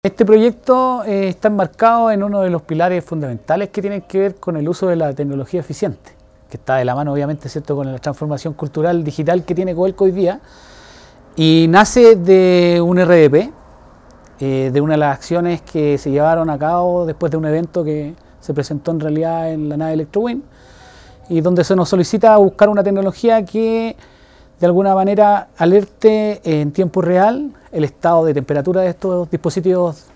Este proyecto está enmarcado en uno de los pilares fundamentales que tienen que ver con el uso de la tecnología eficiente, que está de la mano obviamente, ¿cierto?, con la transformación cultural digital que tiene Codelco hoy día, y nace de un RDP, de una de las acciones que se llevaron a cabo después de un evento que se presentó en realidad en la nave Electrowind, y donde se nos solicita buscar una tecnología que de alguna manera alerte en tiempo real el estado de temperatura de estos dispositivos